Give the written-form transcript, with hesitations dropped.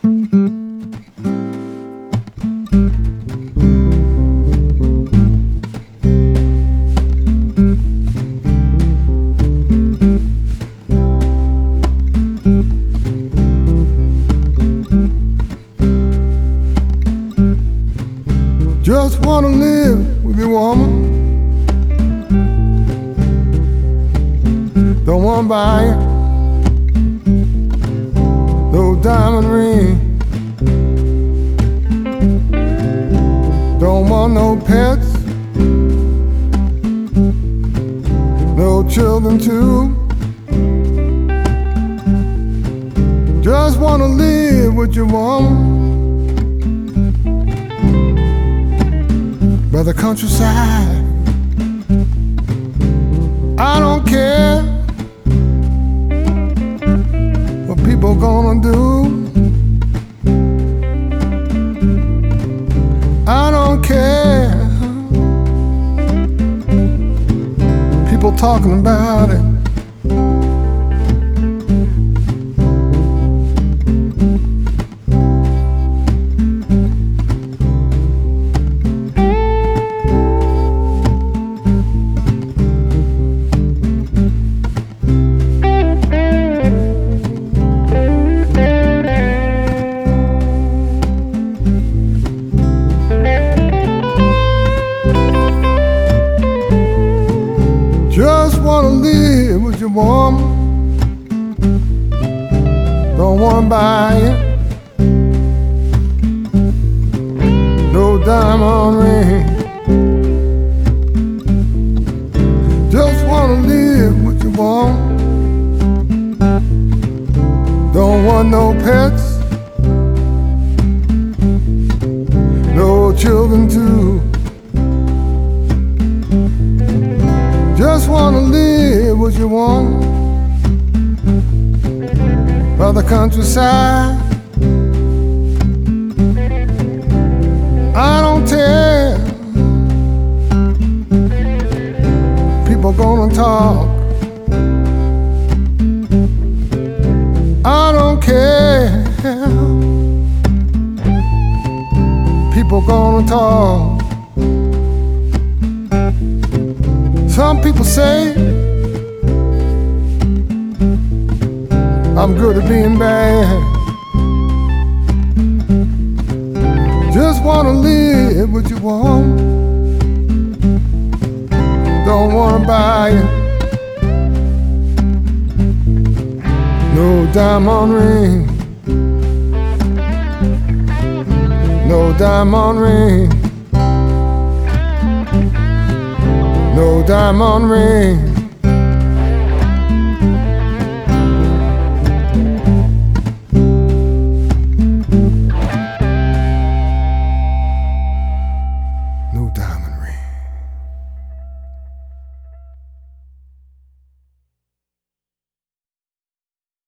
Just wanna live with you, woman. Don't wanna buy it, no diamond ring. Don't want no pets, no children too. Just wanna live with you, woman, by the countryside. I don't care what people gonna do. I don't care people talking about it. Just wanna live with you, woman. Don't wanna buy it, no diamond ring. Just wanna live with you, woman. Don't want no pets, no children too. Just wanna live with you, woman, by the countryside. I don't care, people gonna talk. I don't care, people gonna talk. Some people say I'm good at being bad. Just wanna live with you, woman. Don't wanna buy it, no diamond ring, no diamond ring, no diamond ring.